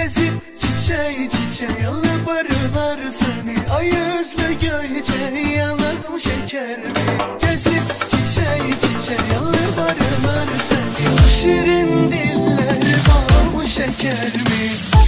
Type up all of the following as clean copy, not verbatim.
Gezip çiçeği çiçeği alıp arılar seni. Ay özlü göyçe yanağın şeker mi? Gezip çiçeği çiçeği alıp arılar seni. O şirin diller bal mı şeker mi?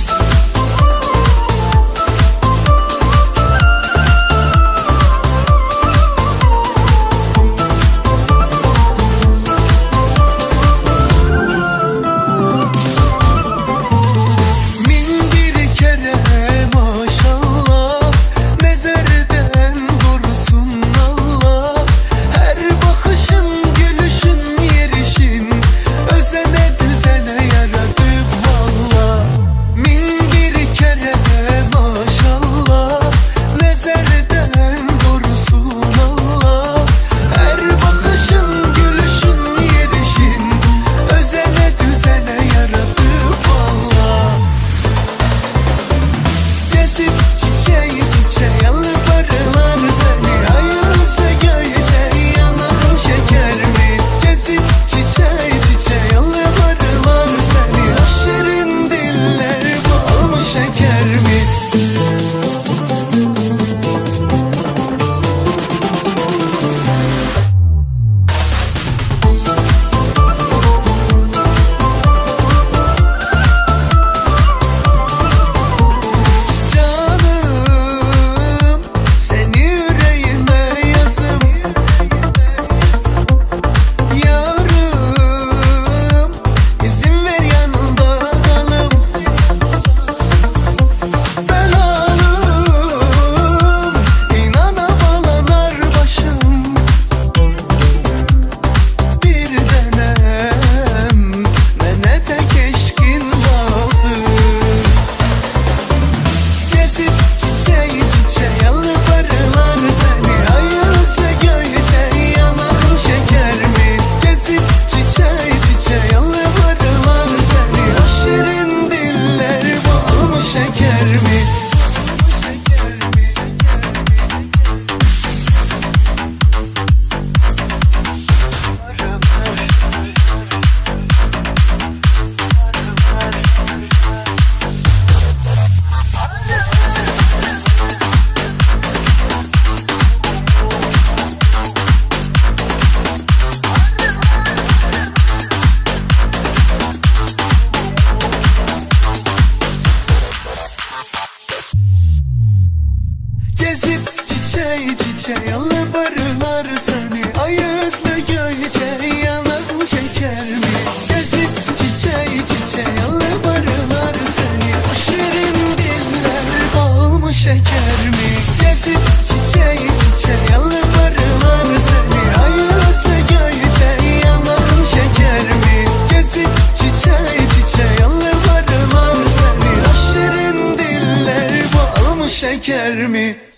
Gezip çiçeği çiçeği alıp arılar seni. Ay özlü göyçe yanağın şeker mi? Gezip çiçeği çiçeği alıp arılar seni. O şirin diller bal mı şeker mi? Gezip çiçeği çiçeği alıp arılar seni. Ay özlü göyçe yanağın şeker mi? Gezip çiçeği çiçeği alıp arılar seni. O şirin diller bal mı şeker mi?